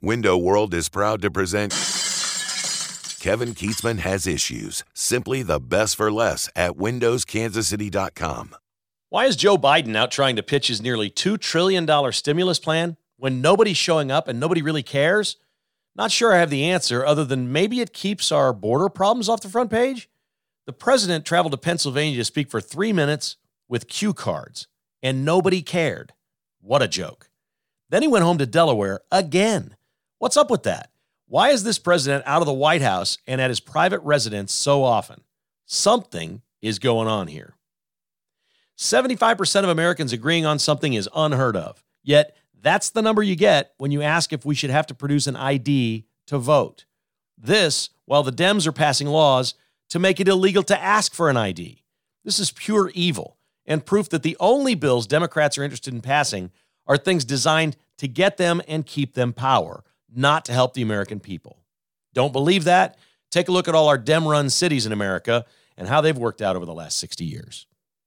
Window World is proud to present Kevin Keatsman Has Issues. Simply the best for less at windowskansascity.com. Why is Joe Biden out trying to pitch his nearly $2 trillion stimulus plan when nobody's showing up and nobody really cares? Not sure I have the answer, other than maybe it keeps our border problems off the front page. The president traveled to Pennsylvania to speak for 3 minutes with cue cards, and nobody cared. What a joke. Then he went home to Delaware again. What's up with that? Why is this president out of the White House and at his private residence so often? Something is going on here. 75% of Americans agreeing on something is unheard of. Yet, that's the number you get when you ask if we should have to produce an ID to vote. This, while the Dems are passing laws to make it illegal to ask for an ID. This is pure evil and proof that the only bills Democrats are interested in passing are things designed to get them and keep them power, not to help the American people. Don't believe that? Take a look at all our Dem-run cities in America and how they've worked out over the last 60 years.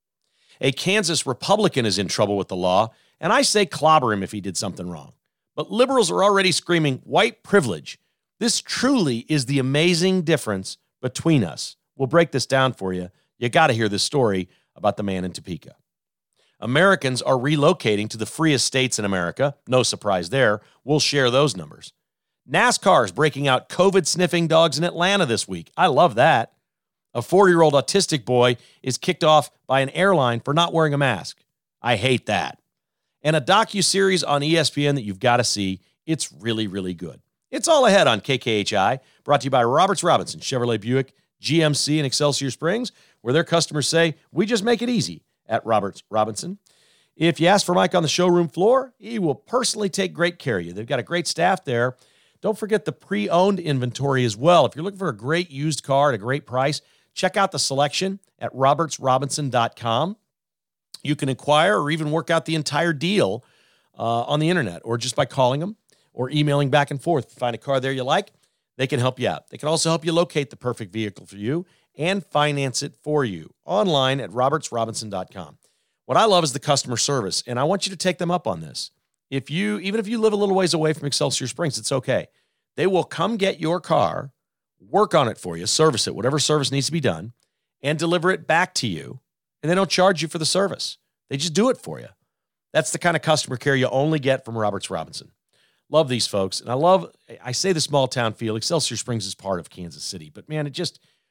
A Kansas Republican is in trouble with the law, and I say clobber him if he did something wrong. But liberals are already screaming white privilege. This truly is the amazing difference between us. We'll break this down for you. You got to hear this story about the man in Topeka. Americans are relocating to the freest states in America. No surprise there. We'll share those numbers. NASCAR is breaking out COVID-sniffing dogs in Atlanta this week. I love that. A 40-year-old autistic boy is kicked off by an airline for not wearing a mask. I hate that. And a docuseries on ESPN that you've got to see. It's really, really good. It's all ahead on KKHI, brought to you by Roberts Robinson, Chevrolet Buick, GMC, and Excelsior Springs, where their customers say, we just make it easy at Roberts Robinson. If you ask for Mike on the showroom floor, he will personally take great care of you. They've got a great staff there. Don't forget the pre-owned inventory as well. If you're looking for a great used car at a great price, check out the selection at robertsrobinson.com. You can inquire or even work out the entire deal on the internet or just by calling them or emailing back and forth. If you find a car there you like, they can help you out. They can also help you locate the perfect vehicle for you and finance it for you online at robertsrobinson.com. What I love is the customer service, and I want you to take them up on this. Even if you live a little ways away from Excelsior Springs, it's okay. They will come get your car, work on it for you, service it, whatever service needs to be done, and deliver it back to you. And they don't charge you for the service. They just do it for you. That's the kind of customer care you only get from Roberts Robinson. Love these folks. And I say the small town feel. Excelsior Springs is part of Kansas City, but man, it's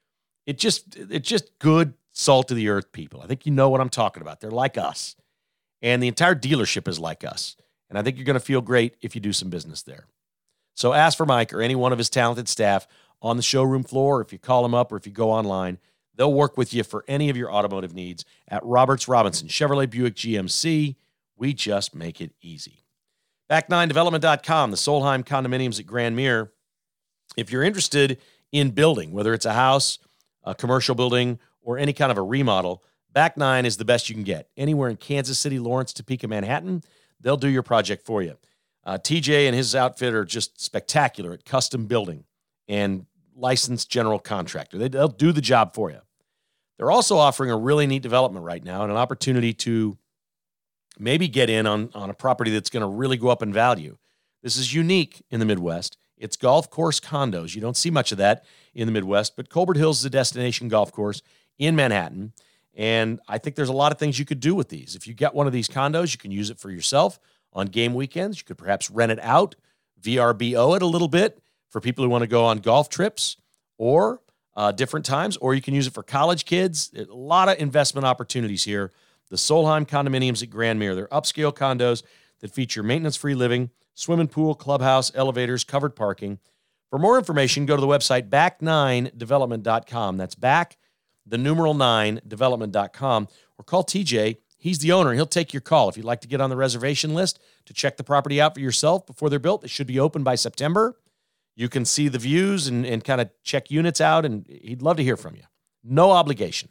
just good salt of the earth people. I think you know what I'm talking about. They're like us. And the entire dealership is like us. And I think you're going to feel great if you do some business there. So ask for Mike or any one of his talented staff on the showroom floor. If you call them up or if you go online, they'll work with you for any of your automotive needs at Roberts Robinson, Chevrolet Buick GMC. We just make it easy. Back9Development.com, the Solheim condominiums at Grand Mere. If you're interested in building, whether it's a house, a commercial building, or any kind of a remodel, Back9 is the best you can get. Anywhere in Kansas City, Lawrence, Topeka, Manhattan, they'll do your project for you. TJ and his outfit are just spectacular at custom building and licensed general contractor. They'll do the job for you. They're also offering a really neat development right now and an opportunity to maybe get in on a property that's going to really go up in value. This is unique in the Midwest. It's golf course condos. You don't see much of that in the Midwest, but Colbert Hills is a destination golf course in Manhattan, and I think there's a lot of things you could do with these. If you get one of these condos, you can use it for yourself on game weekends. You could perhaps rent it out, VRBO it a little bit for people who want to go on golf trips or different times, or you can use it for college kids. A lot of investment opportunities here. The Solheim condominiums at Grand Mere. They're upscale condos that feature maintenance-free living, swimming pool, clubhouse, elevators, covered parking. For more information, go to the website back9development.com. That's back, the numeral 9development.com, or call TJ. He's the owner, and he'll take your call. If you'd like to get on the reservation list to check the property out for yourself before they're built, it should be open by September. You can see the views and kind of check units out, and he'd love to hear from you. No obligation.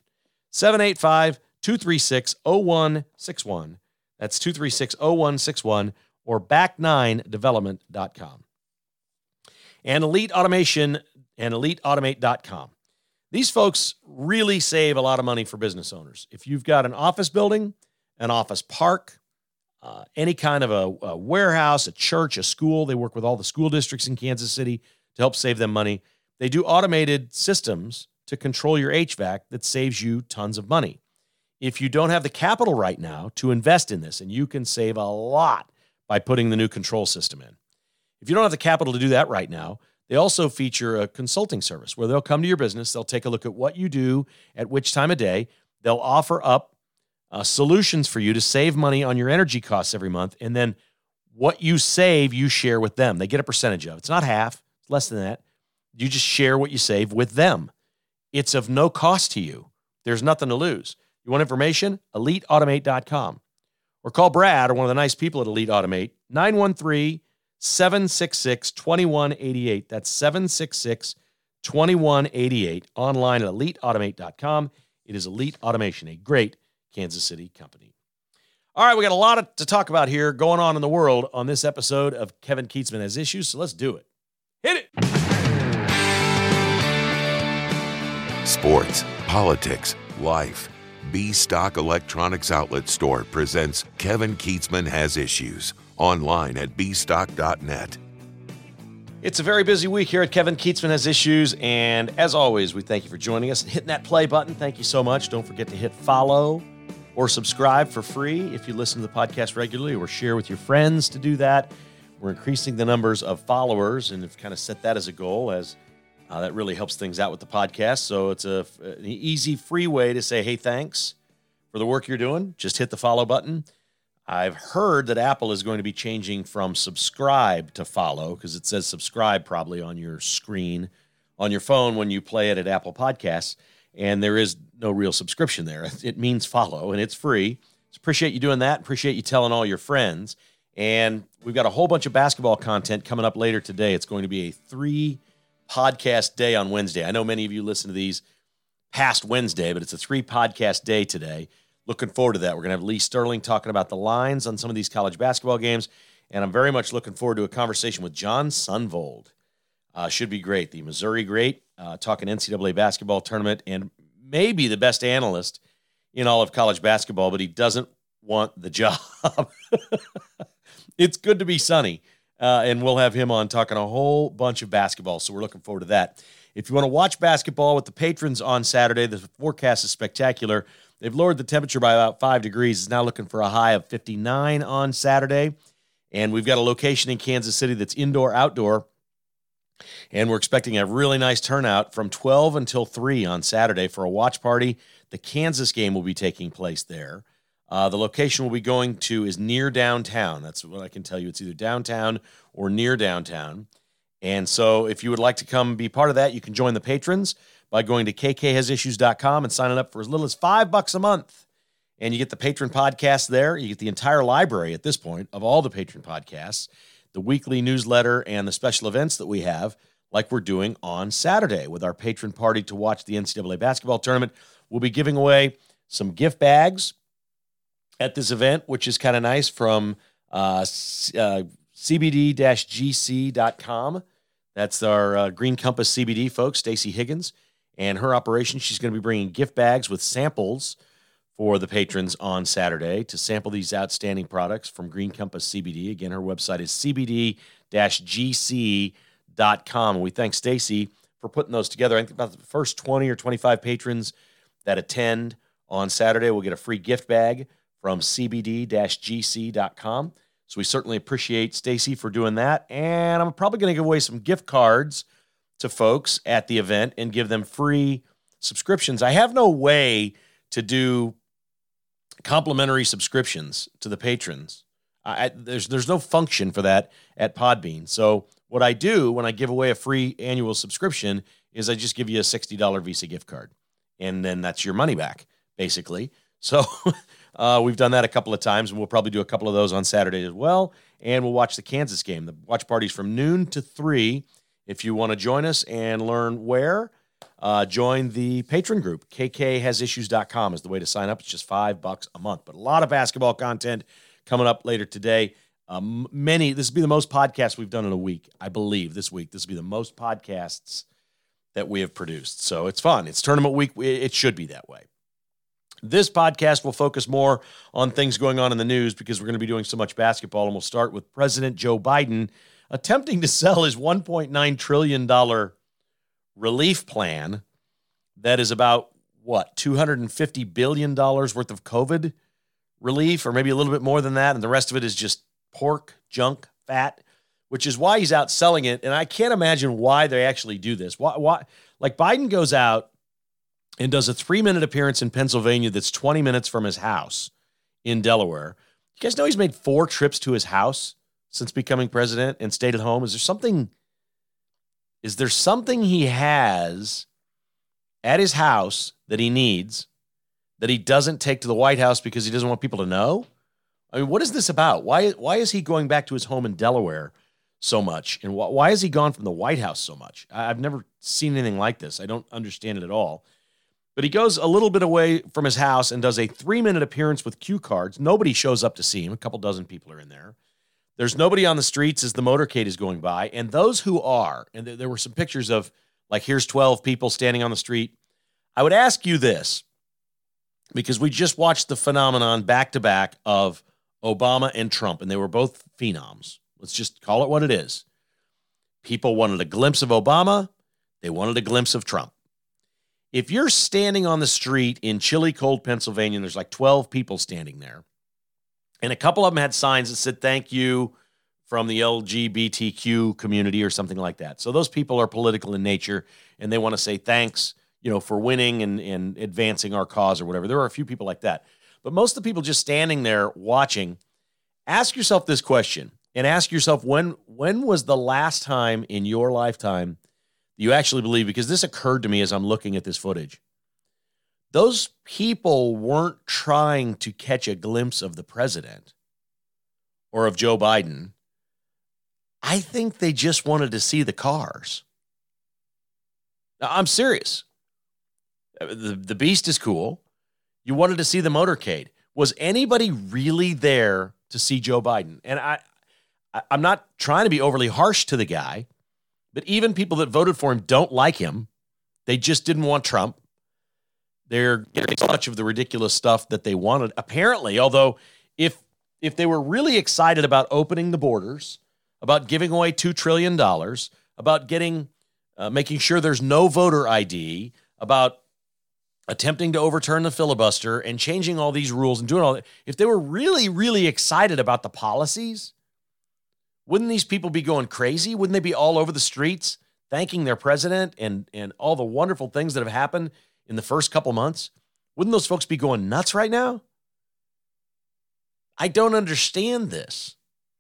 785-236-0161. That's 236-0161 or back9development.com. And Elite Automation and EliteAutomate.com. These folks really save a lot of money for business owners. If you've got an office building, an office park, any kind of a warehouse, a church, a school. They work with all the school districts in Kansas City to help save them money. They do automated systems to control your HVAC that saves you tons of money. If you don't have the capital right now to invest in this, and you can save a lot by putting the new control system in. If you don't have the capital to do that right now, they also feature a consulting service where they'll come to your business, they'll take a look at what you do at which time of day, they'll offer up solutions for you to save money on your energy costs every month, and then what you save, you share with them. They get a percentage of. It's not half, it's less than that. You just share what you save with them. It's of no cost to you. There's nothing to lose. You want information? EliteAutomate.com. Or call Brad or one of the nice people at Elite Automate, 913-766-2188. That's 766-2188. Online at EliteAutomate.com. It is Elite Automation, a great Kansas City company. All right, we got a lot to talk about here going on in the world on this episode of Kevin Kietzman Has Issues, so let's do it. Hit it! Sports, politics, life. B-Stock Electronics Outlet Store presents Kevin Kietzman Has Issues, online at bstock.net. It's a very busy week here at Kevin Kietzman Has Issues, and as always, we thank you for joining us and hitting that play button. Thank you so much. Don't forget to hit follow or subscribe for free if you listen to the podcast regularly, or share with your friends to do that. We're increasing the numbers of followers, and have kind of set that as a goal, as that really helps things out with the podcast. So it's an easy, free way to say, hey, thanks for the work you're doing. Just hit the follow button. I've heard that Apple is going to be changing from subscribe to follow, because it says subscribe probably on your screen on your phone when you play it at Apple Podcasts, and there is no real subscription there. It means follow, and it's free. So appreciate you doing that. Appreciate you telling all your friends. And we've got a whole bunch of basketball content coming up later today. It's going to be a 3-podcast day on Wednesday. I know many of you listen to these past Wednesday, but it's a 3-podcast day today. Looking forward to that. We're going to have Lee Sterling talking about the lines on some of these college basketball games, and I'm very much looking forward to a conversation with John Sunvold. Should be great. The Missouri great, talking NCAA basketball tournament, and maybe the best analyst in all of college basketball, but he doesn't want the job. It's good to be sunny. And we'll have him on talking a whole bunch of basketball, so we're looking forward to that. If you want to watch basketball with the patrons on Saturday, the forecast is spectacular. They've lowered the temperature by about 5 degrees. It's now looking for a high of 59 on Saturday. And we've got a location in Kansas City that's indoor-outdoor, and we're expecting a really nice turnout from 12 until 3 on Saturday for a watch party. The Kansas game will be taking place there. The location we'll be going to is near downtown. That's what I can tell you. It's either downtown or near downtown. And so if you would like to come be part of that, you can join the patrons by going to kkhasissues.com and signing up for as little as $5 a month. And you get the patron podcast there. You get the entire library at this point of all the patron podcasts, the weekly newsletter, and the special events that we have, like we're doing on Saturday with our patron party to watch the NCAA basketball tournament. We'll be giving away some gift bags at this event, which is kind of nice, from cbd-gc.com. That's our Green Compass CBD folks, Stacey Higgins, and her operation. She's going to be bringing gift bags with samples for the patrons on Saturday to sample these outstanding products from Green Compass CBD. Again, her website is cbd-gc.com. And we thank Stacey for putting those together. I think about the first 20 or 25 patrons that attend on Saturday will get a free gift bag from cbd-gc.com. So we certainly appreciate Stacey for doing that. And I'm probably going to give away some gift cards to folks at the event and give them free subscriptions. I have no way to do complimentary subscriptions to the patrons. There's no function for that at Podbean. So what I do when I give away a free annual subscription is I just give you a $60 Visa gift card. And then that's your money back, basically. So we've done that a couple of times, and we'll probably do a couple of those on Saturday as well. And we'll watch the Kansas game. The watch party's from noon to 3. If you want to join us and learn where, join the patron group. kkhasissues.com is the way to sign up. It's just $5 a month. But a lot of basketball content coming up later today. This will be the most podcasts we've done in a week, I believe, this week. This will be the most podcasts that we have produced. So it's fun. It's tournament week. It should be that way. This podcast will focus more on things going on in the news because we're going to be doing so much basketball, and we'll start with President Joe Biden attempting to sell his $1.9 trillion relief plan that is about, $250 billion worth of COVID relief, or maybe a little bit more than that, and the rest of it is just pork, junk, fat, which is why he's out selling it. And I can't imagine why they actually do this. Why? Like, Biden goes out and does a 3-minute appearance in Pennsylvania that's 20 minutes from his house in Delaware. You guys know he's made 4 trips to his house since becoming president and stayed at home? Is there something he has at his house that he needs that he doesn't take to the White House because he doesn't want people to know? I mean, what is this about? Why is he going back to his home in Delaware so much? And why has he gone from the White House so much? I've never seen anything like this. I don't understand it at all. But he goes a little bit away from his house and does a 3-minute appearance with cue cards. Nobody shows up to see him. A couple dozen people are in there. There's nobody on the streets as the motorcade is going by. And those who are, and there were some pictures of, like, here's 12 people standing on the street. I would ask you this, because we just watched the phenomenon back-to-back of Obama and Trump, and they were both phenoms. Let's just call it what it is. People wanted a glimpse of Obama. They wanted a glimpse of Trump. If you're standing on the street in chilly, cold Pennsylvania, and there's like 12 people standing there, and a couple of them had signs that said, thank you from the LGBTQ community or something like that. So those people are political in nature, and they want to say thanks, for winning and advancing our cause or whatever. There are a few people like that. But most of the people just standing there watching, ask yourself this question, and ask yourself, when was the last time in your lifetime you actually believe, because this occurred to me as I'm looking at this footage, those people weren't trying to catch a glimpse of the president or of Joe Biden. I think they just wanted to see the cars. Now, I'm serious. The beast is cool. You wanted to see the motorcade. Was anybody really there to see Joe Biden? And I'm not trying to be overly harsh to the guy, but even people that voted for him don't like him. They just didn't want Trump. They're getting so much of the ridiculous stuff that they wanted, apparently, although if they were really excited about opening the borders, about giving away $2 trillion, about making sure there's no voter ID, about attempting to overturn the filibuster and changing all these rules and doing all that, if they were really, really excited about the policies, wouldn't these people be going crazy? Wouldn't they be all over the streets thanking their president and all the wonderful things that have happened in the first couple months? Wouldn't those folks be going nuts right now? I don't understand this.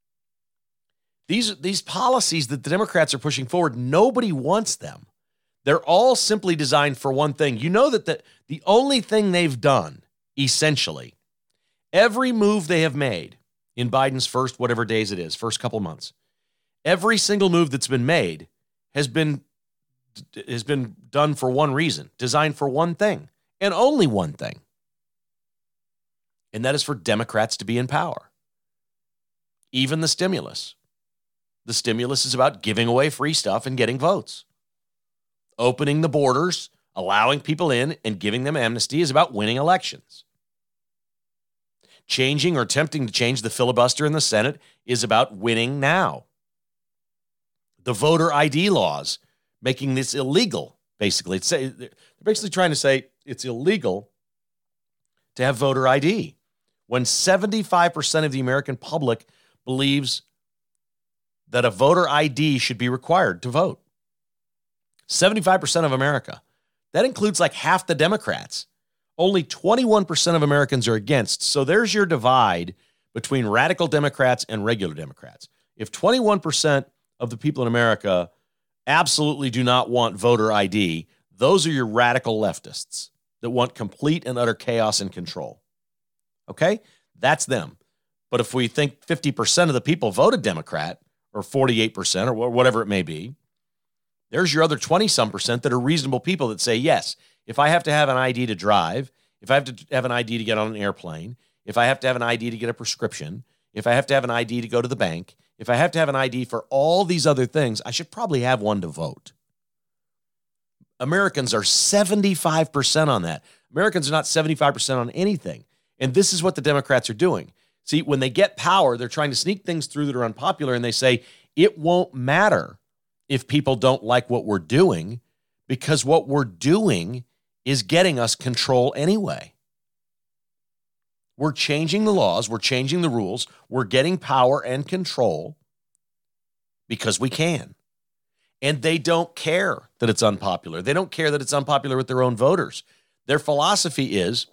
These policies that the Democrats are pushing forward, nobody wants them. They're all simply designed for one thing. You know that the only thing they've done, essentially, every move they have made in Biden's first whatever days it is, first couple months, every single move that's been made has been done for one reason, designed for one thing, and only one thing. And that is for Democrats to be in power. Even the stimulus. The stimulus is about giving away free stuff and getting votes. Opening the borders, allowing people in, and giving them amnesty is about winning elections. Changing or attempting to change the filibuster in the Senate is about winning now. The voter ID laws, making this illegal, basically. They're basically trying to say it's illegal to have voter ID when 75% of the American public believes that a voter ID should be required to vote. 75% of America. That includes like half the Democrats. Only 21% of Americans are against. So there's your divide between radical Democrats and regular Democrats. If 21% of the people in America absolutely do not want voter ID, those are your radical leftists that want complete and utter chaos and control. Okay? That's them. But if we think 50% of the people voted Democrat, or 48%, or whatever it may be, there's your other 20-some% that are reasonable people that say, yes, if I have to have an ID to drive, if I have to have an ID to get on an airplane, if I have to have an ID to get a prescription, if I have to have an ID to go to the bank, if I have to have an ID for all these other things, I should probably have one to vote. Americans are 75% on that. Americans are not 75% on anything. And this is what the Democrats are doing. See, when they get power, they're trying to sneak things through that are unpopular, and they say, it won't matter if people don't like what we're doing, because what we're doing is getting us control anyway. We're changing the laws, we're changing the rules, we're getting power and control because we can. And they don't care that it's unpopular. They don't care that it's unpopular with their own voters. Their philosophy is,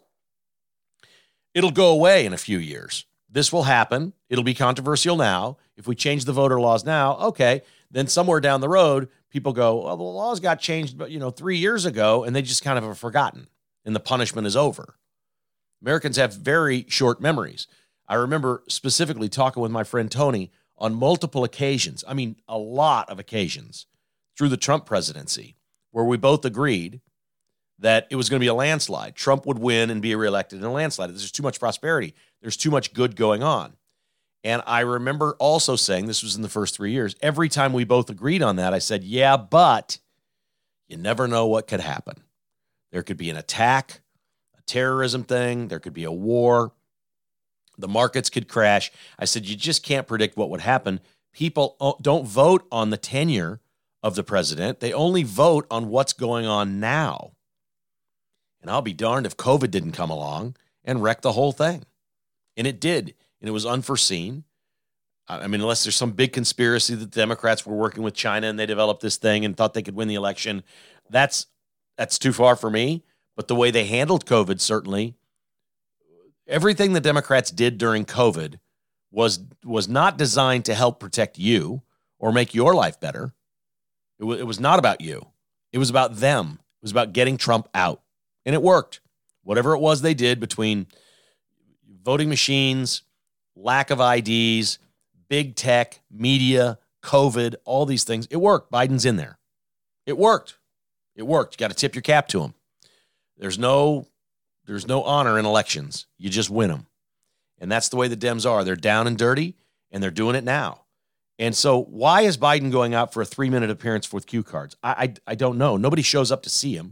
it'll go away in a few years. This will happen. It'll be controversial now. If we change the voter laws now, okay, then somewhere down the road, people go, well, the laws got changed, 3 years ago, and they just kind of have forgotten, and the punishment is over. Americans have very short memories. I remember specifically talking with my friend Tony on multiple occasions, a lot of occasions through the Trump presidency, where we both agreed that it was going to be a landslide. Trump would win and be reelected in a landslide. There's too much prosperity. There's too much good going on. And I remember also saying, this was in the first 3 years, every time we both agreed on that, I said, yeah, but you never know what could happen. There could be an attack, a terrorism thing. There could be a war. The markets could crash. I said, you just can't predict what would happen. People don't vote on the tenure of the president. They only vote on what's going on now. And I'll be darned if COVID didn't come along and wreck the whole thing. And it did. And it was unforeseen. Unless there's some big conspiracy that the Democrats were working with China and they developed this thing and thought they could win the election. That's too far for me. But the way they handled COVID, certainly, everything the Democrats did during COVID was not designed to help protect you or make your life better. It was not about you. It was about them. It was about getting Trump out. And it worked. Whatever it was they did between voting machines, lack of IDs, big tech, media, COVID, all these things, it worked. Biden's in there. It worked. It worked. You got to tip your cap to him. There's no honor in elections. You just win them. And that's the way the Dems are. They're down and dirty, and they're doing it now. And so why is Biden going out for a 3-minute appearance with cue cards? I don't know. Nobody shows up to see him.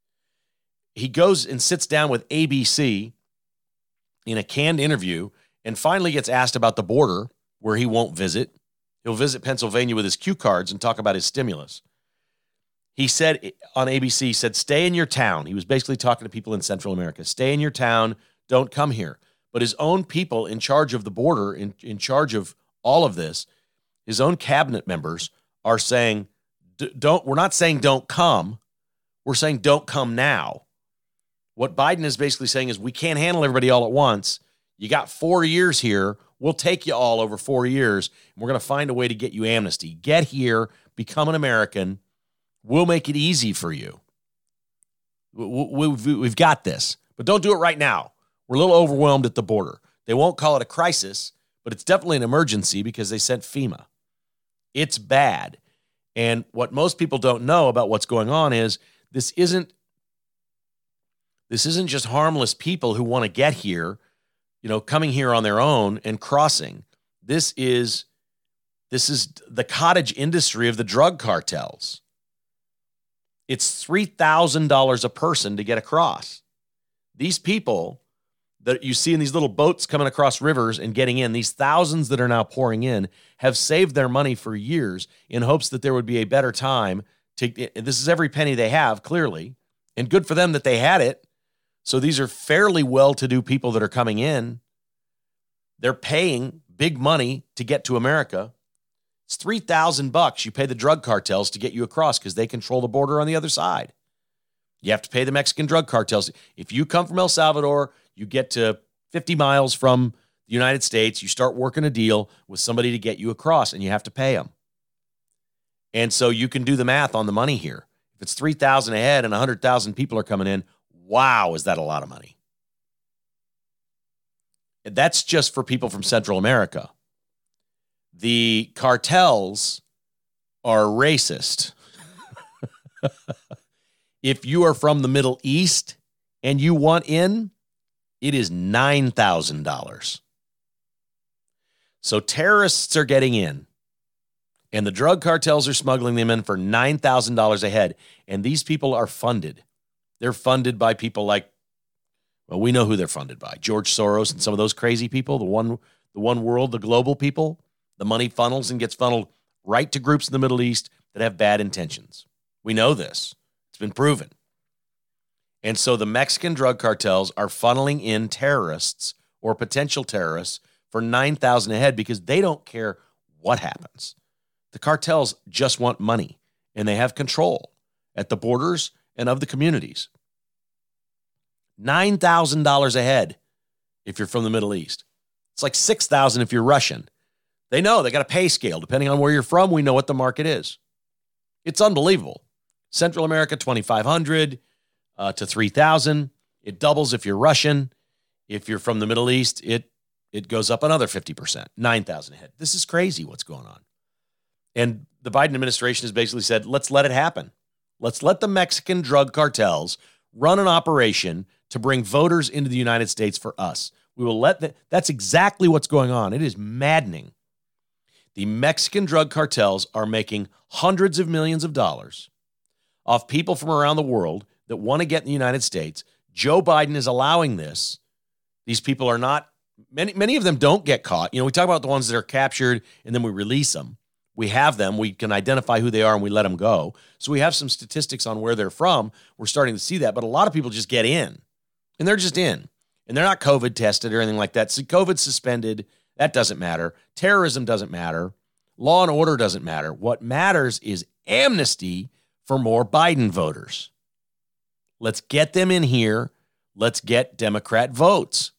He goes and sits down with ABC in a canned interview and finally gets asked about the border, where he won't visit. He'll visit Pennsylvania with his cue cards and talk about his stimulus. He said on ABC, he said, stay in your town. He was basically talking to people in Central America. Stay in your town. Don't come here. But his own people in charge of the border, in charge of all of this, his own cabinet members are saying, we're not saying don't come. We're saying don't come now. What Biden is basically saying is we can't handle everybody all at once. You got 4 years here. We'll take you all over 4 years, and we're going to find a way to get you amnesty. Get here, become an American. We'll make it easy for you. We've got this, but don't do it right now. We're a little overwhelmed at the border. They won't call it a crisis, but it's definitely an emergency because they sent FEMA. It's bad. And what most people don't know about what's going on is this isn't just harmless people who want to get here, coming here on their own and crossing. This is the cottage industry of the drug cartels. It's $3,000 a person to get across. These people that you see in these little boats coming across rivers and getting in, these thousands that are now pouring in, have saved their money for years in hopes that there would be a better time. This is every penny they have, clearly, and good for them that they had it. So these are fairly well-to-do people that are coming in. They're paying big money to get to America. It's $3,000 you pay the drug cartels to get you across because they control the border on the other side. You have to pay the Mexican drug cartels. If you come from El Salvador, you get to 50 miles from the United States, you start working a deal with somebody to get you across, and you have to pay them. And so you can do the math on the money here. If it's $3,000 a head and 100,000 people are coming in, wow, is that a lot of money? And that's just for people from Central America. The cartels are racist. If you are from the Middle East and you want in, it is $9,000. So terrorists are getting in. And the drug cartels are smuggling them in for $9,000 a head. And these people are funded. They're funded by people like, well, we know who they're funded by. George Soros and some of those crazy people, the one world, the global people. The money funnels and gets funneled right to groups in the Middle East that have bad intentions. We know this. It's been proven. And so the Mexican drug cartels are funneling in terrorists or potential terrorists for $9,000 a head because they don't care what happens. The cartels just want money, and they have control at the borders and of the communities. $9,000 a head if you're from the Middle East. It's like $6,000 if you're Russian. They know they got a pay scale. Depending on where you're from, we know what the market is. It's unbelievable. Central America, $2,500 to $3,000. It doubles if you're Russian. If you're from the Middle East, it goes up another 50%, $9,000 a head. This is crazy what's going on. And the Biden administration has basically said, let's let it happen. Let's let the Mexican drug cartels run an operation to bring voters into the United States for us. We will that's exactly what's going on. It is maddening. The Mexican drug cartels are making hundreds of millions of dollars off people from around the world that want to get in the United States. Joe Biden is allowing this. These people are not, many of them don't get caught. We talk about the ones that are captured and then we release them. We have them. We can identify who they are and we let them go. So we have some statistics on where they're from. We're starting to see that. But a lot of people just get in, and they're just in. And they're not COVID tested or anything like that. So COVID suspended, that doesn't matter. Terrorism doesn't matter. Law and order doesn't matter. What matters is amnesty for more Biden voters. Let's get them in here. Let's get Democrat votes.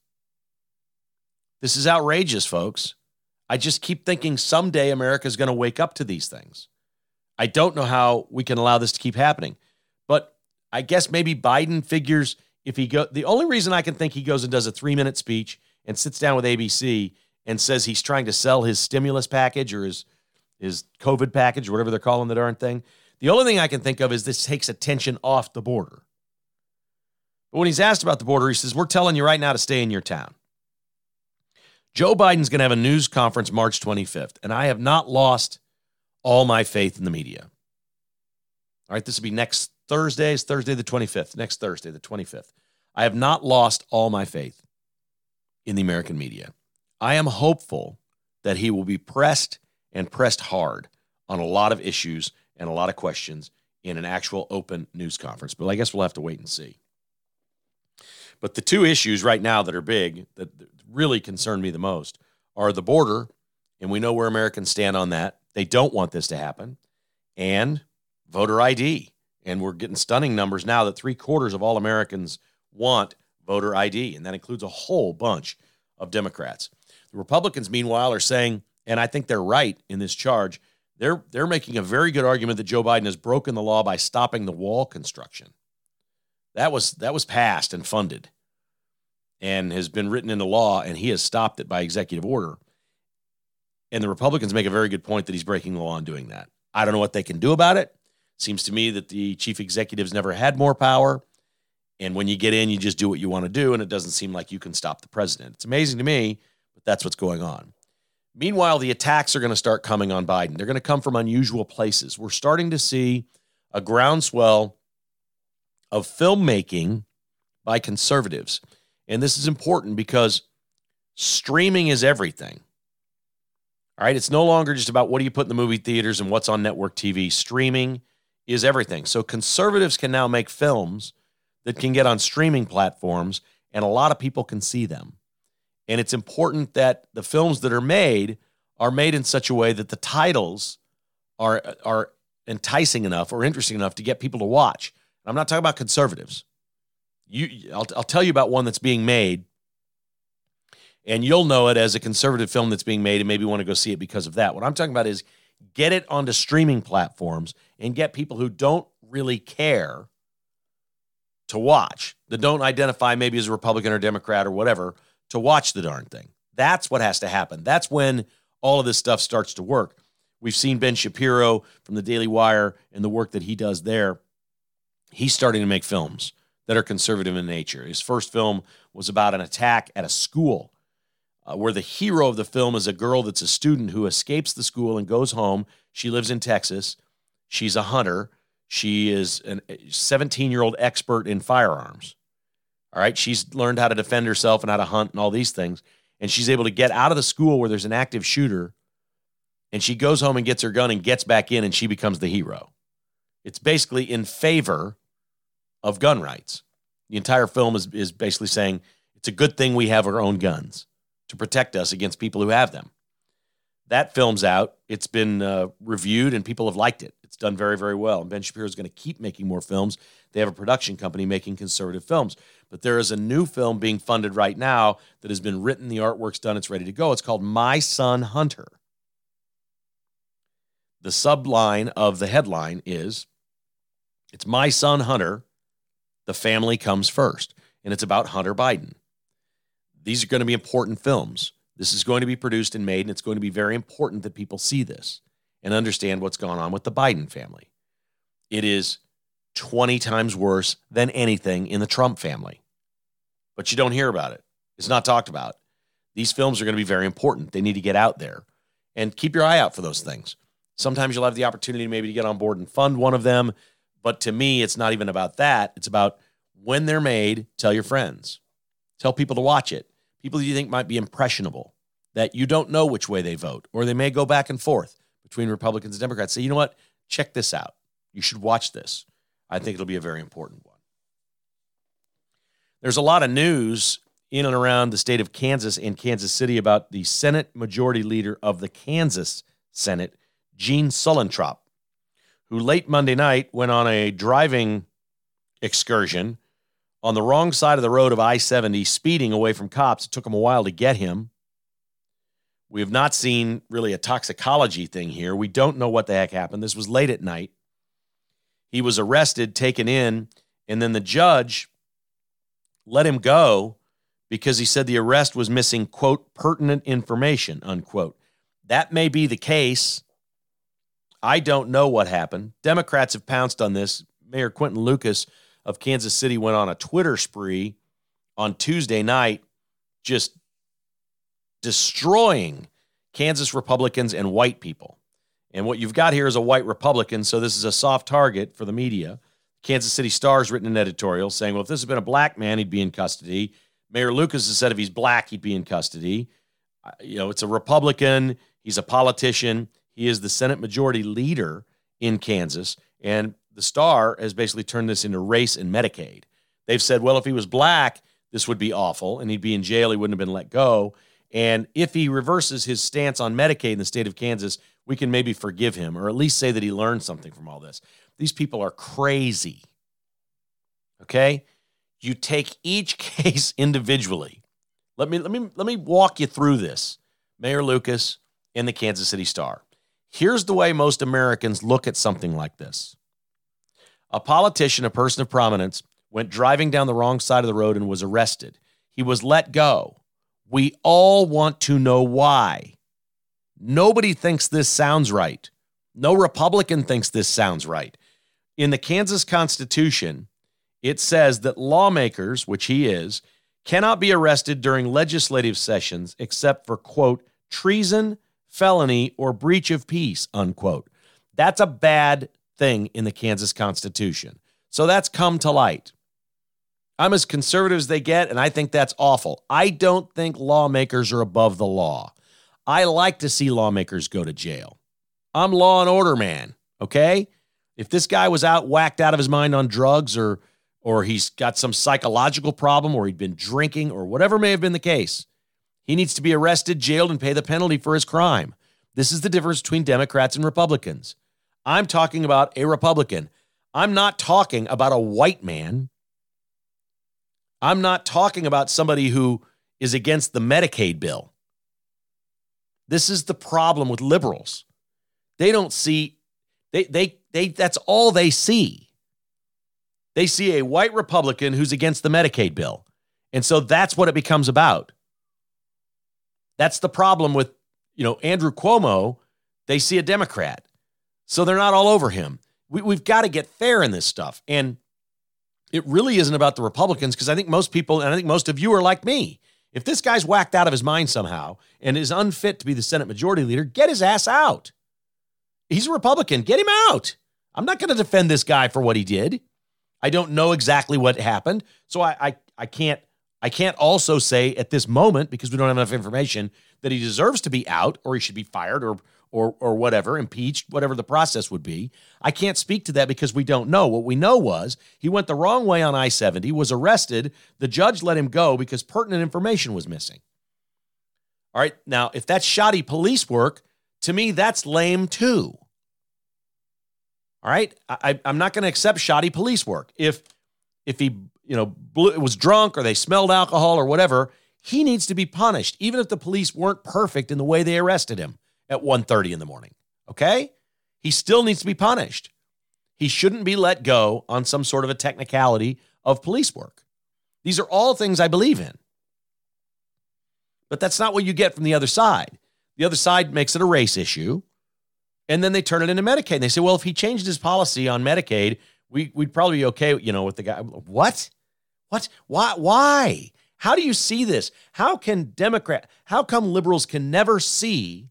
This is outrageous, folks. I just keep thinking someday America's going to wake up to these things. I don't know how we can allow this to keep happening. But I guess maybe Biden figures the only reason I can think he goes and does a 3-minute speech and sits down with ABC and says he's trying to sell his stimulus package or his COVID package, or whatever they're calling the darn thing. The only thing I can think of is this takes attention off the border. But when he's asked about the border, he says, we're telling you right now to stay in your town. Joe Biden's going to have a news conference March 25th, and I have not lost all my faith in the media. All right, this will be next Thursday. It's Thursday the 25th. Next Thursday, the 25th. I have not lost all my faith in the American media. I am hopeful that he will be pressed and pressed hard on a lot of issues and a lot of questions in an actual open news conference. But I guess we'll have to wait and see. But the two issues right now that are big, that really concern me the most, are the border, and we know where Americans stand on that. They don't want this to happen, and voter ID. And we're getting stunning numbers now that 3/4 of all Americans want voter ID, and that includes a whole bunch of Democrats. The Republicans, meanwhile, are saying, and I think they're right in this charge, they're making a very good argument that Joe Biden has broken the law by stopping the wall construction. That was passed and funded and has been written into law, and he has stopped it by executive order. And the Republicans make a very good point that he's breaking the law and doing that. I don't know what they can do about it. Seems to me that the chief executive's never had more power. And when you get in, you just do what you want to do, and it doesn't seem like you can stop the president. It's amazing to me, but that's what's going on. Meanwhile, the attacks are going to start coming on Biden. They're going to come from unusual places. We're starting to see a groundswell of filmmaking by conservatives. And this is important because streaming is everything. All right, it's no longer just about what do you put in the movie theaters and what's on network TV. Streaming is everything. So conservatives can now make films that can get on streaming platforms, and a lot of people can see them. And it's important that the films that are made in such a way that the titles are enticing enough or interesting enough to get people to watch. I'm not talking about conservatives. I'll tell you about one that's being made, and you'll know it as a conservative film that's being made and maybe want to go see it because of that. What I'm talking about is get it onto streaming platforms and get people who don't really care to watch, that don't identify maybe as a Republican or Democrat or whatever, to watch the darn thing. That's what has to happen. That's when all of this stuff starts to work. We've seen Ben Shapiro from the Daily Wire and the work that he does there. He's starting to make films that are conservative in nature. His first film was about an attack at a school where the hero of the film is a girl that's a student who escapes the school and goes home. She lives in Texas. She's a hunter. She is a 17-year-old expert in firearms. All right, she's learned how to defend herself and how to hunt and all these things, and she's able to get out of the school where there's an active shooter, and she goes home and gets her gun and gets back in, and she becomes the hero. It's basically in favor of gun rights. The entire film is basically saying it's a good thing we have our own guns to protect us against people who have them. That film's out. It's been reviewed, and people have liked it. It's done very, very well. And Ben Shapiro is going to keep making more films. They have a production company making conservative films. But there is a new film being funded right now that has been written, the artwork's done, it's ready to go. It's called My Son Hunter. The subline of the headline is, it's My Son Hunter, the family comes first. And it's about Hunter Biden. These are going to be important films. This is going to be produced and made, and it's going to be very important that people see this and understand what's going on with the Biden family. It is 20 times worse than anything in the Trump family. But you don't hear about it. It's not talked about. These films are going to be very important. They need to get out there. And keep your eye out for those things. Sometimes you'll have the opportunity maybe to get on board and fund one of them. But to me, it's not even about that. It's about when they're made, tell your friends. Tell people to watch it. People you think might be impressionable, that you don't know which way they vote, or they may go back and forth between Republicans and Democrats. Say, you know what? Check this out. You should watch this. I think it'll be a very important one. There's a lot of news in and around the state of Kansas and Kansas City about the Senate Majority Leader of the Kansas Senate, Gene Suellentrop, who late Monday night went on a driving excursion on the wrong side of the road of I-70, speeding away from cops. It took him a while to get him. We have not seen really a toxicology thing here. We don't know what the heck happened. This was late at night. He was arrested, taken in, and then the judge let him go because he said the arrest was missing, quote, pertinent information, unquote. That may be the case. I don't know what happened. Democrats have pounced on this. Mayor Quinton Lucas of Kansas City went on a Twitter spree on Tuesday night, just destroying Kansas Republicans and white people. And what you've got here is a white Republican, so this is a soft target for the media. Kansas City Star's written an editorial saying, well, if this had been a black man, he'd be in custody. Mayor Lucas has said if he's black, he'd be in custody. It's a Republican. He's a politician. He is the Senate Majority Leader in Kansas. And the Star has basically turned this into race and Medicaid. They've said, well, if he was black, this would be awful, and he'd be in jail. He wouldn't have been let go. And if he reverses his stance on Medicaid in the state of Kansas, we can maybe forgive him, or at least say that he learned something from all this. These people are crazy. Okay? You take each case individually. Let me walk you through this. Mayor Lucas and the Kansas City Star. Here's the way most Americans look at something like this. A politician, a person of prominence, went driving down the wrong side of the road and was arrested. He was let go. We all want to know why. Nobody thinks this sounds right. No Republican thinks this sounds right. In the Kansas Constitution, it says that lawmakers, which he is, cannot be arrested during legislative sessions except for, quote, treason, felony, or breach of peace, unquote. That's a bad thing in the Kansas Constitution. So that's come to light. I'm as conservative as they get, and I think that's awful. I don't think lawmakers are above the law. I like to see lawmakers go to jail. I'm law and order man, okay? If this guy was whacked out of his mind on drugs or he's got some psychological problem or he'd been drinking or whatever may have been the case, he needs to be arrested, jailed, and pay the penalty for his crime. This is the difference between Democrats and Republicans. I'm talking about a Republican. I'm not talking about a white man. I'm not talking about somebody who is against the Medicaid bill. This is the problem with liberals. They don't see, that's all they see. They see a white Republican who's against the Medicaid bill. And so that's what it becomes about. That's the problem with, Andrew Cuomo. They see a Democrat. So they're not all over him. We've got to get fair in this stuff. And it really isn't about the Republicans, because I think most people, and I think most of you are like me. If this guy's whacked out of his mind somehow and is unfit to be the Senate Majority Leader, get his ass out. He's a Republican. Get him out. I'm not going to defend this guy for what he did. I don't know exactly what happened, so I can't also say at this moment, because we don't have enough information, that he deserves to be out or he should be fired or whatever, impeached, whatever the process would be. I can't speak to that because we don't know. What we know was he went the wrong way on I-70, was arrested. The judge let him go because pertinent information was missing. All right, now, if that's shoddy police work, to me, that's lame too. All right, I'm not going to accept shoddy police work. If he was drunk or they smelled alcohol or whatever, he needs to be punished, even if the police weren't perfect in the way they arrested him at 1:30 in the morning, okay? He still needs to be punished. He shouldn't be let go on some sort of a technicality of police work. These are all things I believe in. But that's not what you get from the other side. The other side makes it a race issue, and then they turn it into Medicaid. And they say, well, if he changed his policy on Medicaid, we'd probably be okay, with the guy. What? Why? How do you see this? How come liberals can never see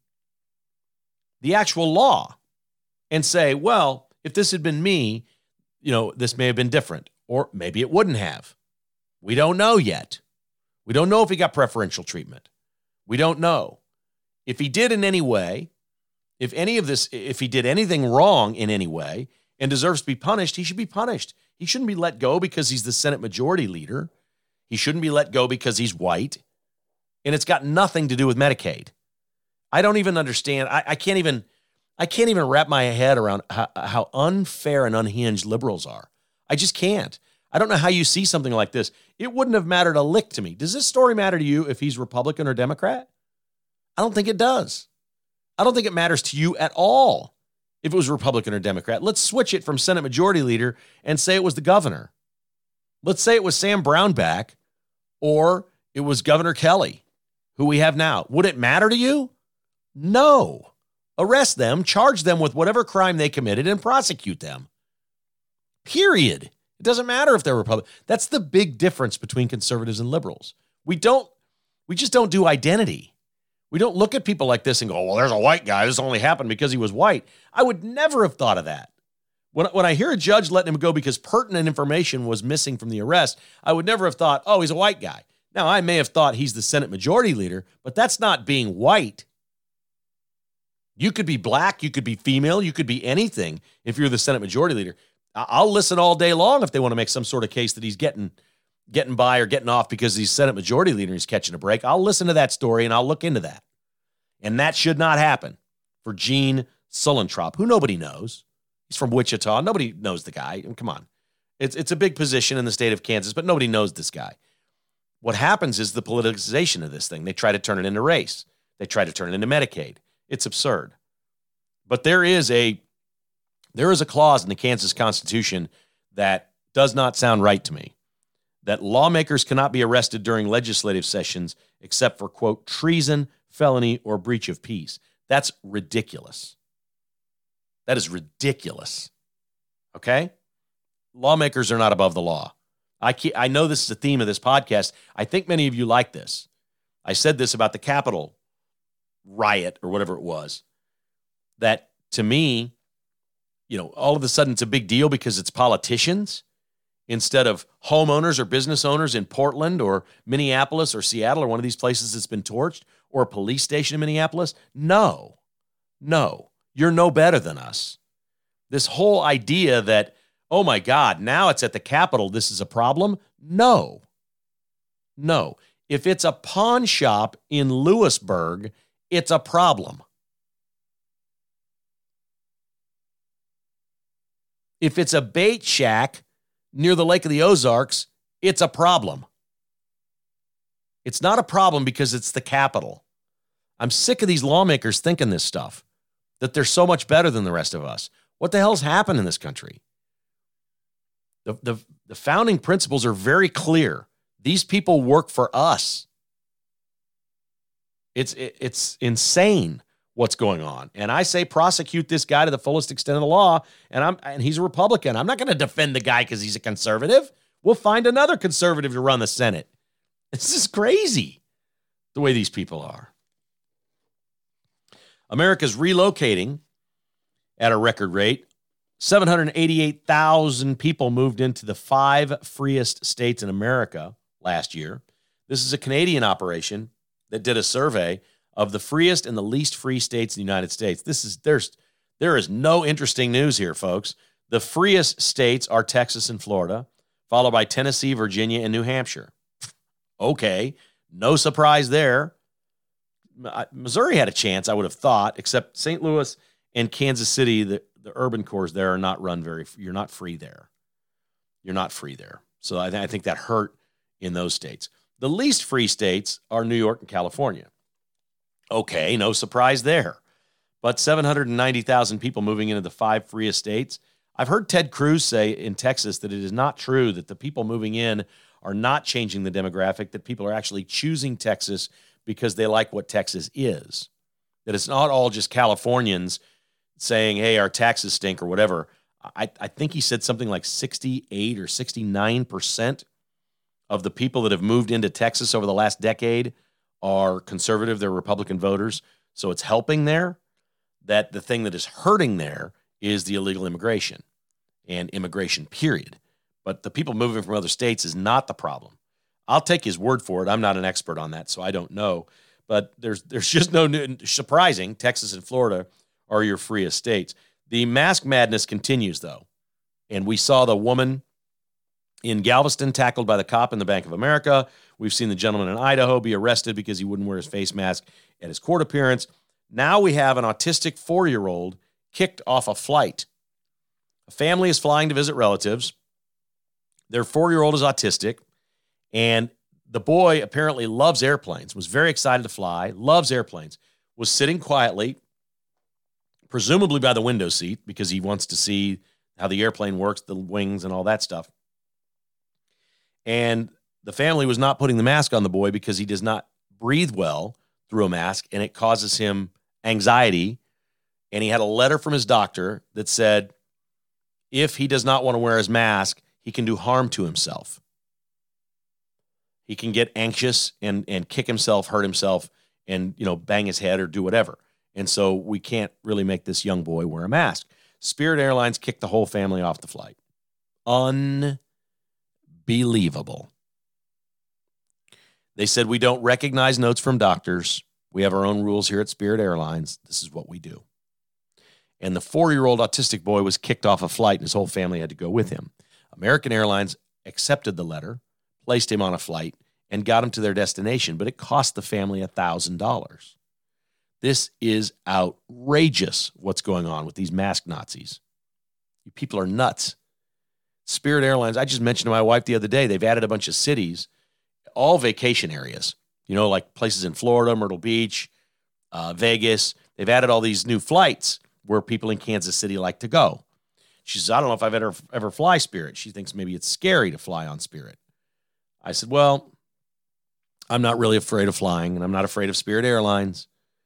the actual law and say, well, if this had been me, this may have been different, or maybe it wouldn't have. We don't know yet. We don't know if he got preferential treatment. We don't know. If he did in any way, if he did anything wrong in any way and deserves to be punished, he should be punished. He shouldn't be let go because he's the Senate Majority Leader. He shouldn't be let go because he's white. And it's got nothing to do with Medicaid. I don't even understand. I can't even wrap my head around how unfair and unhinged liberals are. I just can't. I don't know how you see something like this. It wouldn't have mattered a lick to me. Does this story matter to you if he's Republican or Democrat? I don't think it does. I don't think it matters to you at all if it was Republican or Democrat. Let's switch it from Senate Majority Leader and say it was the governor. Let's say it was Sam Brownback or it was Governor Kelly, who we have now. Would it matter to you? No. Arrest them, charge them with whatever crime they committed, and prosecute them. Period. It doesn't matter if they're Republican. That's the big difference between conservatives and liberals. We just don't do identity. We don't look at people like this and go, well, there's a white guy. This only happened because he was white. I would never have thought of that. When I hear a judge letting him go because pertinent information was missing from the arrest, I would never have thought, oh, he's a white guy. Now, I may have thought he's the Senate Majority Leader, but that's not being white. You could be black, you could be female, you could be anything if you're the Senate Majority Leader. I'll listen all day long if they want to make some sort of case that he's getting by or getting off because he's Senate Majority Leader and he's catching a break. I'll listen to that story and I'll look into that. And that should not happen for Gene Sullentrop, who nobody knows. He's from Wichita. Nobody knows the guy. I mean, come on. It's a big position in the state of Kansas, but nobody knows this guy. What happens is the politicization of this thing. They try to turn it into race. They try to turn it into Medicaid. It's absurd. But there is a clause in the Kansas Constitution that does not sound right to me, that lawmakers cannot be arrested during legislative sessions except for, quote, treason, felony, or breach of peace. That's ridiculous. That is ridiculous. Okay? Lawmakers are not above the law. I know this is the theme of this podcast. I think many of you like this. I said this about the Capitol riot or whatever it was, that to me, all of a sudden it's a big deal because it's politicians instead of homeowners or business owners in Portland or Minneapolis or Seattle or one of these places that's been torched, or a police station in Minneapolis. No, you're no better than us. This whole idea that, oh my God, now it's at the Capitol, this is a problem. No. If it's a pawn shop in Lewisburg, it's a problem. If it's a bait shack near the Lake of the Ozarks, it's a problem. It's not a problem because it's the Capitol. I'm sick of these lawmakers thinking this stuff, that they're so much better than the rest of us. What the hell's happened in this country? The founding principles are very clear. These people work for us. It's insane what's going on. And I say prosecute this guy to the fullest extent of the law, and he's a Republican. I'm not going to defend the guy because he's a conservative. We'll find another conservative to run the Senate. This is crazy. the way these people are. America's relocating at a record rate. 788,000 people moved into the 5 freest states in America last year. This is a Canadian operation that did a survey of the freest and the least free states in the United States. There is no interesting news here, folks. The freest states are Texas and Florida, followed by Tennessee, Virginia, and New Hampshire. Okay, no surprise there. Missouri had a chance, I would have thought, except St. Louis and Kansas City, the urban cores there are not run you're not free there. You're not free there. So I think that hurt in those states. The least free states are New York and California. Okay, no surprise there. But 790,000 people moving into the 5 freest states. I've heard Ted Cruz say in Texas that it is not true that the people moving in are not changing the demographic, that people are actually choosing Texas because they like what Texas is. That it's not all just Californians saying, hey, our taxes stink or whatever. I think he said something like 68 or 69% of the people that have moved into Texas over the last decade are conservative. They're Republican voters. So it's helping there. That the thing that is hurting there is the illegal immigration and immigration, period. But the people moving from other states is not the problem. I'll take his word for it. I'm not an expert on that, so I don't know. But there's just no new, surprising. Texas and Florida are your freest states. The mask madness continues, though. And we saw the woman in Galveston tackled by the cop in the Bank of America. We've seen the gentleman in Idaho be arrested because he wouldn't wear his face mask at his court appearance. Now we have an autistic 4-year-old kicked off a flight. A family is flying to visit relatives. Their 4-year-old is autistic, and the boy apparently loves airplanes, was very excited to fly, loves airplanes, was sitting quietly, presumably by the window seat because he wants to see how the airplane works, the wings and all that stuff. And the family was not putting the mask on the boy because he does not breathe well through a mask, and it causes him anxiety. And he had a letter from his doctor that said, if he does not want to wear his mask, he can do harm to himself. He can get anxious and kick himself, hurt himself, and bang his head or do whatever. And so we can't really make this young boy wear a mask. Spirit Airlines kicked the whole family off the flight. Unbelievable. They said, we don't recognize notes from doctors. We have our own rules here at Spirit Airlines. This is what we do. And the 4-year-old autistic boy was kicked off a flight, and his whole family had to go with him. American Airlines accepted the letter, placed him on a flight, and got him to their destination, but it cost the family $1,000. This is outrageous what's going on with these mask Nazis. You people are nuts. Spirit Airlines, I just mentioned to my wife the other day, they've added a bunch of cities, all vacation areas, like places in Florida, Myrtle Beach, Vegas. They've added all these new flights where people in Kansas City like to go. She says, I don't know if I've ever fly Spirit. She thinks maybe it's scary to fly on Spirit. I said, well, I'm not really afraid of flying, and I'm not afraid of Spirit Airlines.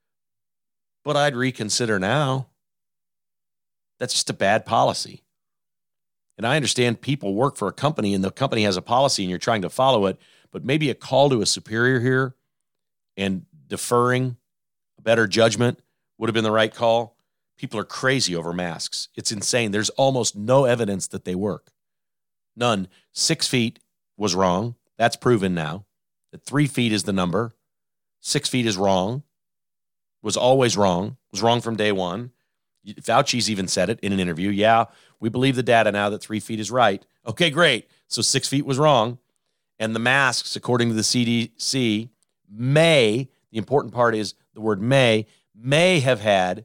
But I'd reconsider now. That's just a bad policy. And I understand people work for a company, and the company has a policy, and you're trying to follow it, but maybe a call to a superior here and deferring a better judgment would have been the right call. People are crazy over masks. It's insane. There's almost no evidence that they work. None. 6 feet was wrong. That's proven now. That 3 feet is the number. 6 feet is wrong. Was always wrong. Was wrong from day one. Fauci's even said it in an interview. Yeah, we believe the data now that 3 feet is right. Okay, great. So 6 feet was wrong. And the masks, according to the CDC, the important part is the word may have had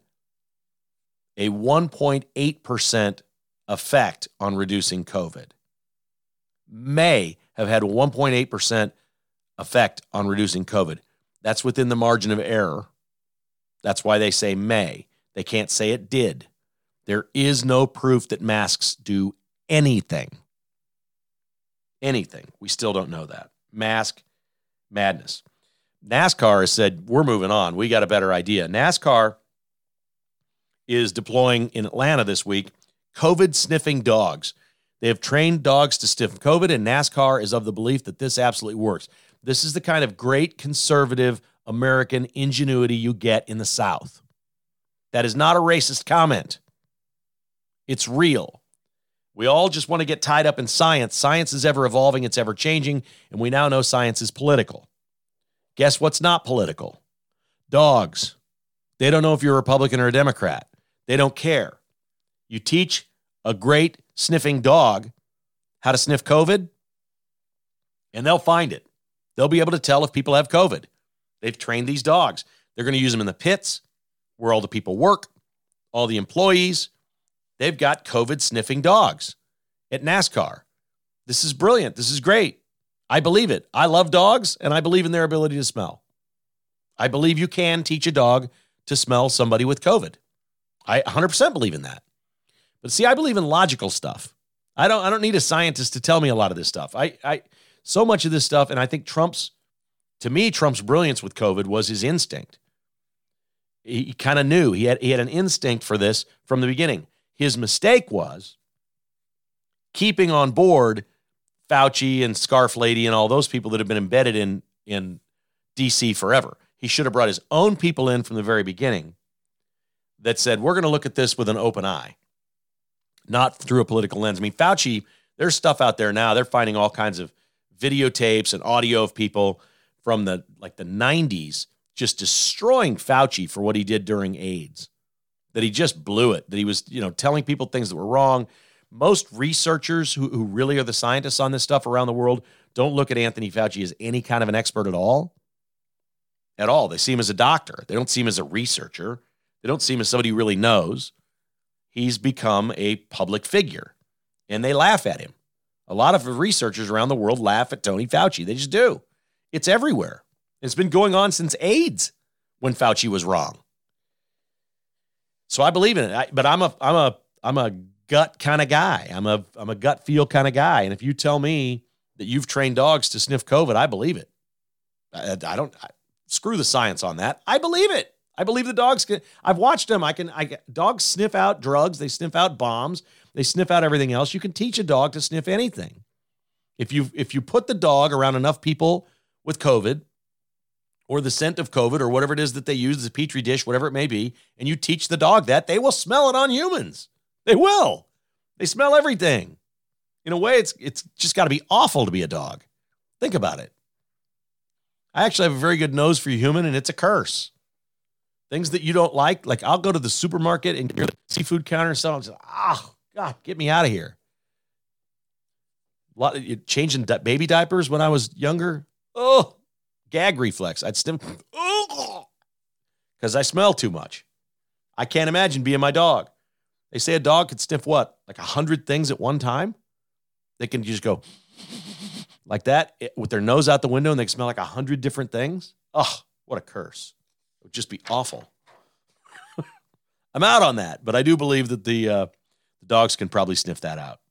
a 1.8% effect on reducing COVID. May have had a 1.8% effect on reducing COVID. That's within the margin of error. That's why they say may. They can't say it did. There is no proof that masks do anything. Anything. We still don't know that. Mask madness. NASCAR has said, we're moving on. We got a better idea. NASCAR is deploying in Atlanta this week COVID-sniffing dogs. They have trained dogs to sniff COVID, and NASCAR is of the belief that this absolutely works. This is the kind of great conservative American ingenuity you get in the South. That is not a racist comment. It's real. We all just want to get tied up in science. Science is ever evolving, it's ever changing, and we now know science is political. Guess what's not political? Dogs. They don't know if you're a Republican or a Democrat. They don't care. You teach a great sniffing dog how to sniff COVID, and they'll find it. They'll be able to tell if people have COVID. They've trained these dogs. They're going to use them in the pits where all the people work, all the employees. They've got COVID sniffing dogs at NASCAR. This is brilliant. This is great. I believe it. I love dogs, and I believe in their ability to smell. I believe you can teach a dog to smell somebody with COVID. I 100% believe in that. But see, I believe in logical stuff. I don't need a scientist to tell me a lot of this stuff. So much of this stuff, and I think Trump's brilliance with COVID was his instinct. He kind of knew. He had an instinct for this from the beginning. His mistake was keeping on board Fauci and Scarf Lady and all those people that have been embedded in D.C. forever. He should have brought his own people in from the very beginning that said, we're going to look at this with an open eye, not through a political lens. I mean, Fauci, there's stuff out there now. They're finding all kinds of videotapes and audio of people from the 90s just destroying Fauci for what he did during AIDS, that he just blew it, that he was, telling people things that were wrong. Most researchers who really are the scientists on this stuff around the world don't look at Anthony Fauci as any kind of an expert at all. At all. They see him as a doctor. They don't see him as a researcher. They don't see him as somebody who really knows. He's become a public figure, and they laugh at him. A lot of researchers around the world laugh at Tony Fauci. They just do. It's everywhere. It's been going on since AIDS when Fauci was wrong. So I believe in it. But I'm a gut kind of guy. I'm a gut feel kind of guy. And if you tell me that you've trained dogs to sniff COVID, I believe it. Screw the science on that. I believe it. I believe the dogs can. I've watched them. Dogs sniff out drugs. They sniff out bombs. They sniff out everything else. You can teach a dog to sniff anything. If you put the dog around enough people with COVID or the scent of COVID or whatever it is that they use as a petri dish, whatever it may be, and you teach the dog that, they will smell it on humans. They will. They smell everything. In a way, it's just got to be awful to be a dog. Think about it. I actually have a very good nose for you human, and it's a curse. Things that you don't like I'll go to the supermarket and get the seafood counter and stuff. I'm just God, get me out of here. Changing baby diapers when I was younger. Oh, gag reflex. I'd sniff. Oh, because I smell too much. I can't imagine being my dog. They say a dog could sniff what? 100 things at one time? They can just go like that with their nose out the window and they can smell 100 different things. Oh, what a curse. It would just be awful. I'm out on that, but I do believe that the dogs can probably sniff that out.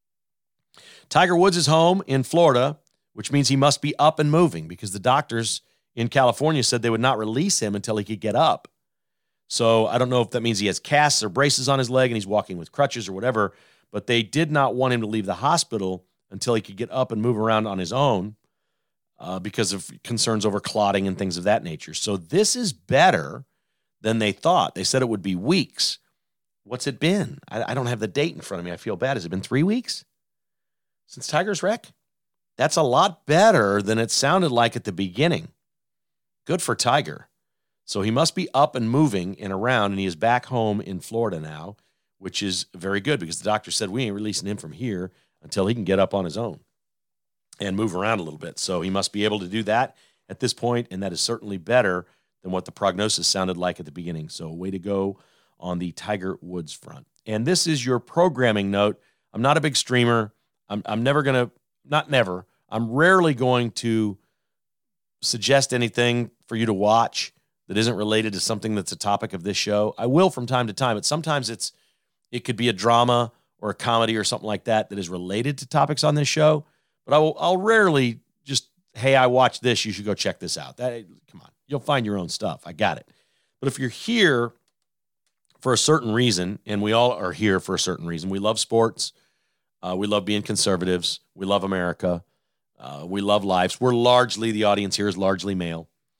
Tiger Woods is home in Florida, which means he must be up and moving because the doctors in California said they would not release him until he could get up. So I don't know if that means he has casts or braces on his leg and he's walking with crutches or whatever, but they did not want him to leave the hospital until he could get up and move around on his own because of concerns over clotting and things of that nature. So this is better than they thought. They said it would be weeks. What's it been? I don't have the date in front of me. I feel bad. Has it been 3 weeks since Tiger's wreck? That's a lot better than it sounded like at the beginning. Good for Tiger. So he must be up and moving and around, and he is back home in Florida now, which is very good because the doctor said we ain't releasing him from here until he can get up on his own and move around a little bit. So he must be able to do that at this point, and that is certainly better than what the prognosis sounded like at the beginning. So way to go on the Tiger Woods front. And this is your programming note. I'm not a big streamer. I'm never going to, not never, I'm rarely going to suggest anything for you to watch that isn't related to something that's a topic of this show. I will from time to time, but sometimes it could be a drama or a comedy or something like that that is related to topics on this show. But I'll rarely just, hey, I watched this, you should go check this out. Come on, you'll find your own stuff. I got it. But if you're here for a certain reason, and we all are here for a certain reason, we love sports, we love being conservatives, we love America, we love lives. The audience here is largely male.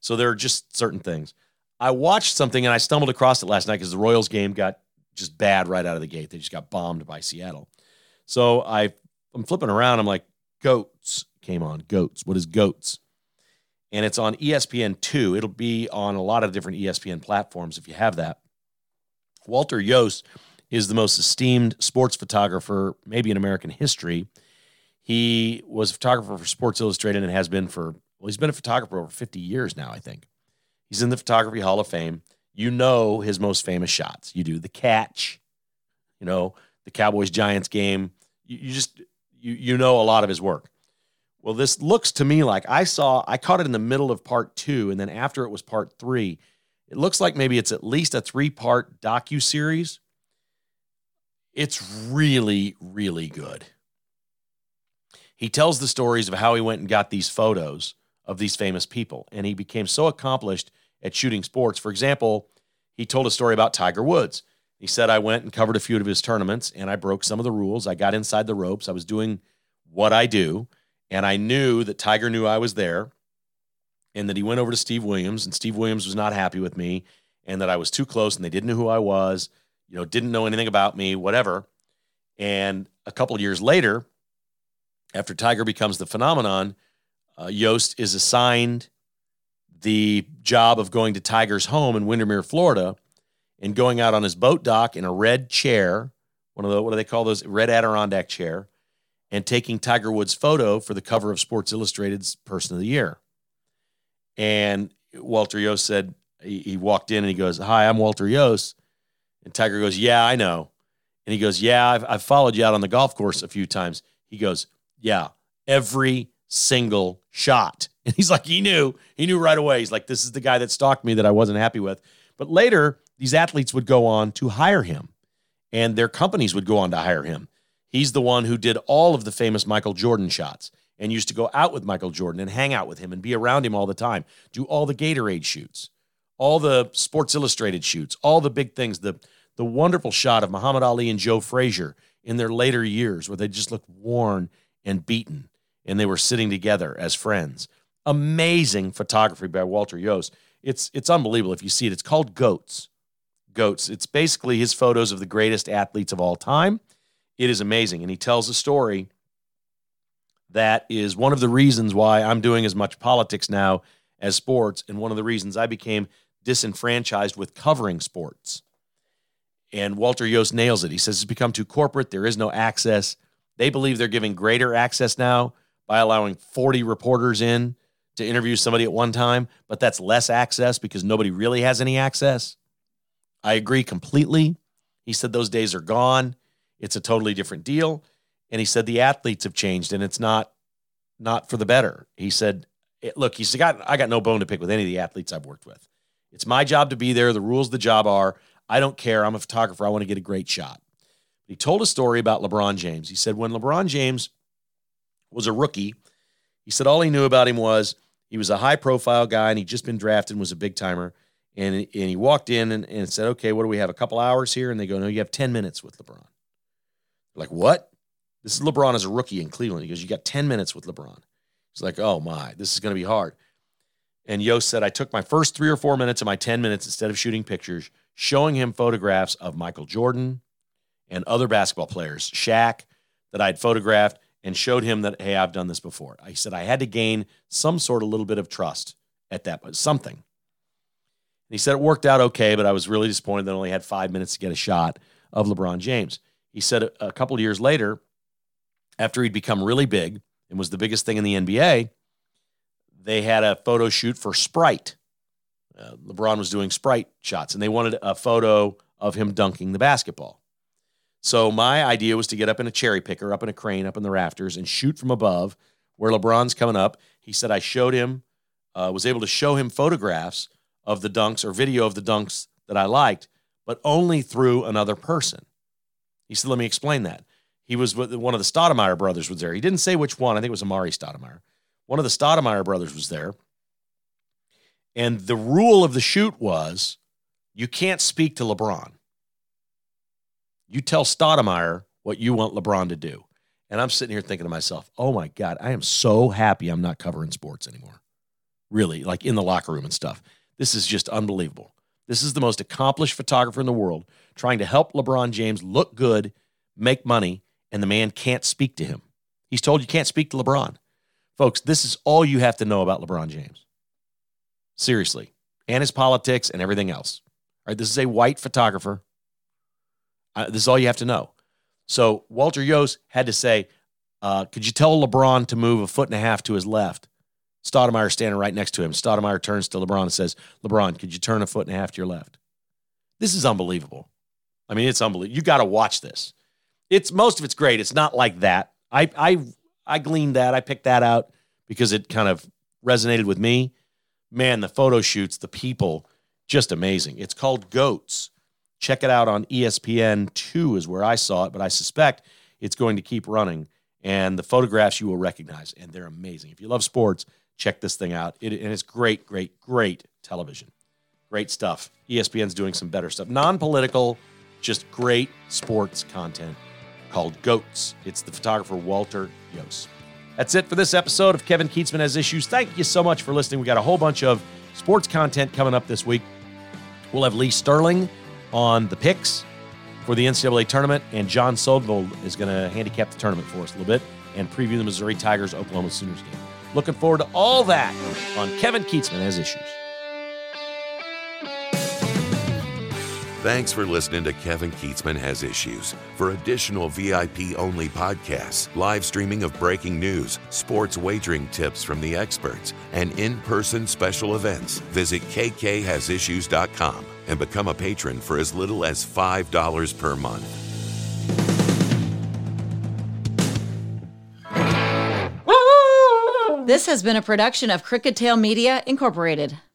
So there are just certain things. I watched something and I stumbled across it last night because the Royals game got just bad right out of the gate. They just got bombed by Seattle. So I'm flipping around. I'm like, Goats came on. Goats. What is Goats? And it's on ESPN2. It'll be on a lot of different ESPN platforms if you have that. Walter Yost is the most esteemed sports photographer maybe in American history. He was a photographer for Sports Illustrated and has been he's been a photographer over 50 years now, I think. He's in the Photography Hall of Fame. You know his most famous shots. You do the catch, the Cowboys-Giants game. You know a lot of his work. Well, this looks to me like I caught it in the middle of part 2, and then after it was part 3. It looks like maybe it's at least a 3-part docuseries. It's really, really good. He tells the stories of how he went and got these photos of these famous people, and he became so accomplished at shooting sports. For example, he told a story about Tiger Woods. He said, I went and covered a few of his tournaments, and I broke some of the rules. I got inside the ropes. I was doing what I do, and I knew that Tiger knew I was there, and that he went over to Steve Williams, and Steve Williams was not happy with me, and that I was too close, and they didn't know who I was, didn't know anything about me, whatever. And a couple of years later, after Tiger becomes the phenomenon, Yost is assigned the job of going to Tiger's home in Windermere, Florida, and going out on his boat dock in a red chair, what do they call those, red Adirondack chair, and taking Tiger Woods' photo for the cover of Sports Illustrated's Person of the Year. And Walter Yost said, he walked in and he goes, hi, I'm Walter Yost. And Tiger goes, yeah, I know. And he goes, yeah, I've followed you out on the golf course a few times. He goes, yeah, every single shot. And he's like, he knew right away. He's like, this is the guy that stalked me that I wasn't happy with. But later, these athletes would go on to hire him, and their companies would go on to hire him. He's the one who did all of the famous Michael Jordan shots and used to go out with Michael Jordan and hang out with him and be around him all the time, do all the Gatorade shoots, all the Sports Illustrated shoots, all the big things, the wonderful shot of Muhammad Ali and Joe Frazier in their later years where they just looked worn and beaten, and they were sitting together as friends. Amazing photography by Walter Yost. It's unbelievable if you see it. It's called Goats. Goats. It's basically his photos of the greatest athletes of all time. It is amazing, and he tells a story that is one of the reasons why I'm doing as much politics now as sports, and one of the reasons I became disenfranchised with covering sports. And Walter Yost nails it. He says it's become too corporate. There is no access. They believe they're giving greater access now by allowing 40 reporters in to interview somebody at one time, but that's less access because nobody really has any access. I agree completely. He said those days are gone. It's a totally different deal. And he said the athletes have changed, and it's not for the better. He said, look, I got no bone to pick with any of the athletes I've worked with. It's my job to be there. The rules of the job are, I don't care. I'm a photographer. I want to get a great shot. He told a story about LeBron James. He said when LeBron James was a rookie, he said all he knew about him was he was a high-profile guy, and he'd just been drafted and was a big-timer. And he walked in and said, okay, what do we have, a couple hours here? And they go, no, you have 10 minutes with LeBron. They're like, what? This is LeBron as a rookie in Cleveland. He goes, you got 10 minutes with LeBron. He's like, oh, my, this is going to be hard. And Yost said, I took my first 3 or 4 minutes of my 10 minutes instead of shooting pictures, showing him photographs of Michael Jordan and other basketball players, Shaq, that I'd photographed, and showed him that, hey, I've done this before. I said I had to gain some sort of little bit of trust at that, but something. And he said it worked out okay, but I was really disappointed that I only had 5 minutes to get a shot of LeBron James. He said a couple of years later, after he'd become really big and was the biggest thing in the NBA, they had a photo shoot for Sprite. LeBron was doing Sprite shots, and they wanted a photo of him dunking the basketball. So my idea was to get up in a cherry picker, up in a crane, up in the rafters, and shoot from above where LeBron's coming up. He said I showed him, was able to show him photographs of the dunks or video of the dunks that I liked, but only through another person. He said, let me explain that. He was with one of the Stoudemire brothers was there. He didn't say which one. I think it was Amari Stoudemire. One of the Stoudemire brothers was there. And the rule of the shoot was you can't speak to LeBron. You tell Stoudemire what you want LeBron to do. And I'm sitting here thinking to myself, oh, my God, I am so happy I'm not covering sports anymore. really, like in the locker room and stuff. This is just unbelievable. This is the most accomplished photographer in the world trying to help LeBron James look good, make money, and the man can't speak to him. He's told you can't speak to LeBron. Folks, this is all you have to know about LeBron James. Seriously. And his politics and everything else. All right, this is a white photographer. This is all you have to know. So Walter Yost had to say, could you tell LeBron to move 1.5 feet to his left? Stoudemire standing right next to him. Stoudemire turns to LeBron and says, LeBron, could you turn 1.5 feet to your left? This is unbelievable. I mean, it's unbelievable. You got to watch this. Most of it's great. It's not like that. I gleaned that. I picked that out because it kind of resonated with me. Man, the photo shoots, the people, just amazing. It's called GOATs. Check it out on ESPN2 is where I saw it, but I suspect it's going to keep running. And the photographs you will recognize, and they're amazing. If you love sports, check this thing out. And it's great, great, great television. Great stuff. ESPN's doing some better stuff. Non-political, just great sports content called GOATs. It's the photographer Walter Yost. That's it for this episode of Kevin Kietzman Has Issues. Thank you so much for listening. We got a whole bunch of sports content coming up this week. We'll have Lee Sterling on the picks for the NCAA tournament, and John Soldvold is going to handicap the tournament for us a little bit and preview the Missouri Tigers Oklahoma Sooners game. Looking forward to all that on Kevin Kietzman Has Issues. Thanks for listening to Kevin Kietzman Has Issues. For additional VIP-only podcasts, live streaming of breaking news, sports wagering tips from the experts, and in-person special events, visit kkhasissues.com and become a patron for as little as $5 per month. This has been a production of Crooked Tail Media, Incorporated.